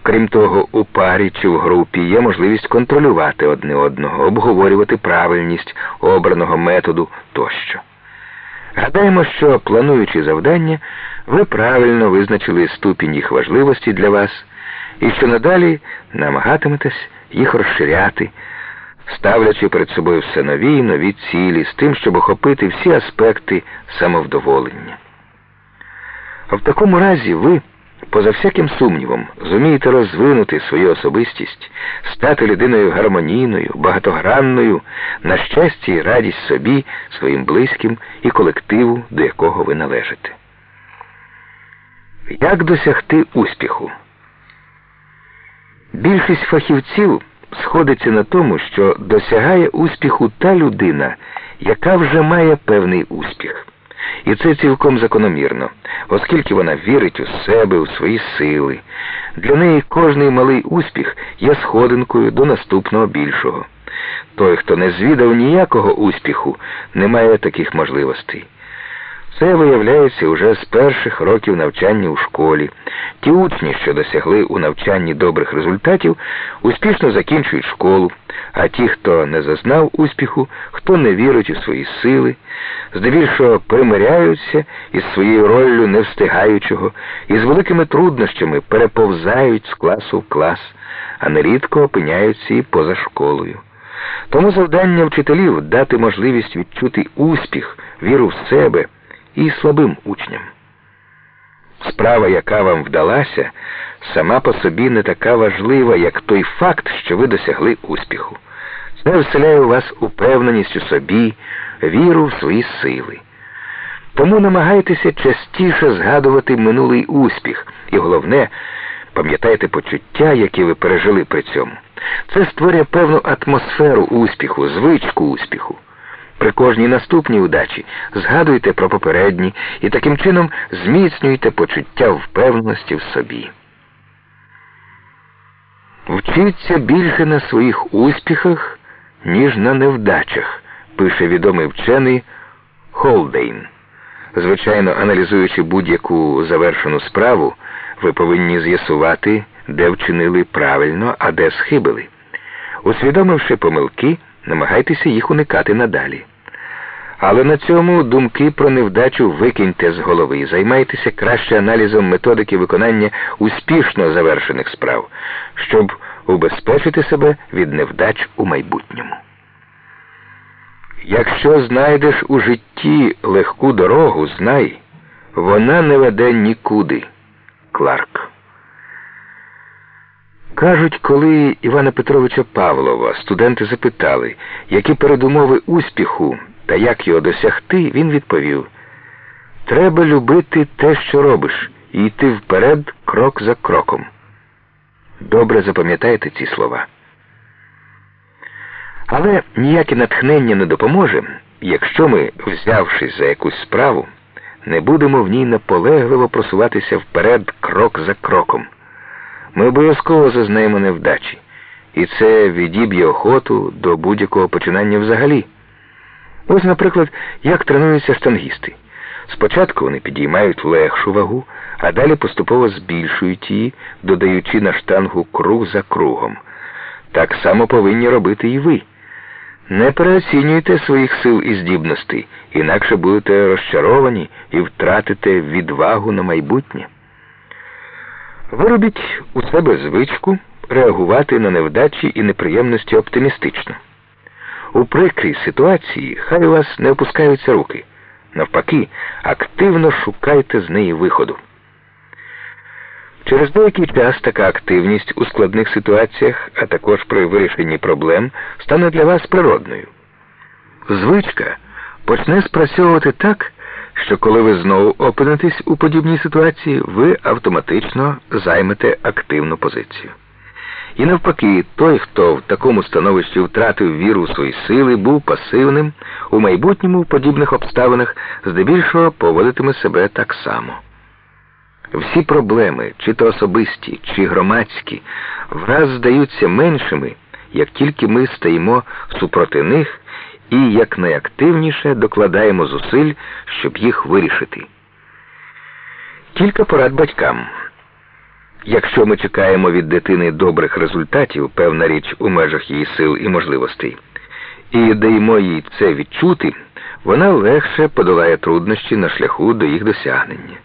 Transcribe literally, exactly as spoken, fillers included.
Крім того, у парі чи в групі є можливість контролювати одне одного, обговорювати правильність обраного методу тощо. Гадаємо, що, плануючи завдання, ви правильно визначили ступінь їх важливості для вас і що надалі намагатиметесь їх розширяти, ставлячи перед собою все нові і нові цілі з тим, щоб охопити всі аспекти самовдоволення. А в такому разі ви, поза всяким сумнівом, зумієте розвинути свою особистість, стати людиною гармонійною, багатогранною, на щастя і радість собі, своїм близьким і колективу, до якого ви належите. Як досягти успіху? Більшість фахівців сходиться на тому, що досягає успіху та людина, яка вже має певний успіх. І це цілком закономірно, оскільки вона вірить у себе, у свої сили. Для неї кожний малий успіх є сходинкою до наступного більшого. Той, хто не звідав ніякого успіху, не має таких можливостей. Це виявляється уже з перших років навчання у школі. Ті учні, що досягли у навчанні добрих результатів, успішно закінчують школу, а ті, хто не зазнав успіху, хто не вірить у свої сили, здебільшого примиряються із своєю роллю невстигаючого і з великими труднощами переповзають з класу в клас, а нерідко опиняються і поза школою. Тому завдання вчителів – дати можливість відчути успіх, віру в себе і слабим учням. Справа, яка вам вдалася, сама по собі не така важлива, як той факт, що ви досягли успіху. Це вселяє у вас упевненість у собі, віру в свої сили. Тому намагайтеся частіше згадувати минулий успіх і, головне, пам'ятайте почуття, які ви пережили при цьому. Це створює певну атмосферу успіху, звичку успіху. При кожній наступній удачі згадуйте про попередні і таким чином зміцнюйте почуття впевненості в собі. Вчіться більше на своїх успіхах, ніж на невдачах, пише відомий вчений Холдейн. Звичайно, аналізуючи будь-яку завершену справу, ви повинні з'ясувати, де вчинили правильно, а де схибили. Усвідомивши помилки, намагайтеся їх уникати надалі. Але на цьому думки про невдачу викиньте з голови і займайтеся краще аналізом методики виконання успішно завершених справ, щоб убезпечити себе від невдач у майбутньому. Якщо знайдеш у житті легку дорогу, знай, вона не веде нікуди. Кларк. Кажуть, коли Івана Петровича Павлова студенти запитали, які передумови успіху та як його досягти, він відповів: «Треба любити те, що робиш, і йти вперед крок за кроком». Добре запам'ятайте ці слова. Але ніяке натхнення не допоможе, якщо ми, взявшись за якусь справу, не будемо в ній наполегливо просуватися вперед крок за кроком. Ми обов'язково зазнаємо невдачі, і це відіб'є охоту до будь-якого починання взагалі. Ось, наприклад, як тренуються штангісти. Спочатку вони підіймають легшу вагу, а далі поступово збільшують її, додаючи на штангу круг за кругом. Так само повинні робити і ви. Не переоцінюйте своїх сил і здібностей, інакше будете розчаровані і втратите відвагу на майбутнє. Виробіть у себе звичку реагувати на невдачі і неприємності оптимістично. У прикрій ситуації хай у вас не опускаються руки. Навпаки, активно шукайте з неї виходу. Через деякий час така активність у складних ситуаціях, а також при вирішенні проблем, стане для вас природною. Звичка почне спрацьовувати так, що коли ви знову опинитесь у подібній ситуації, ви автоматично займете активну позицію. І навпаки, той, хто в такому становищі втратив віру в свої сили, був пасивним, у майбутньому в подібних обставинах здебільшого поводитиме себе так само. Всі проблеми, чи то особисті, чи громадські, враз здаються меншими, як тільки ми стаємо супроти них і якнайактивніше докладаємо зусиль, щоб їх вирішити. Кілька порад батькам. Якщо ми чекаємо від дитини добрих результатів, певна річ у межах її сил і можливостей, і даємо їй це відчути, вона легше подолає труднощі на шляху до їх досягнення.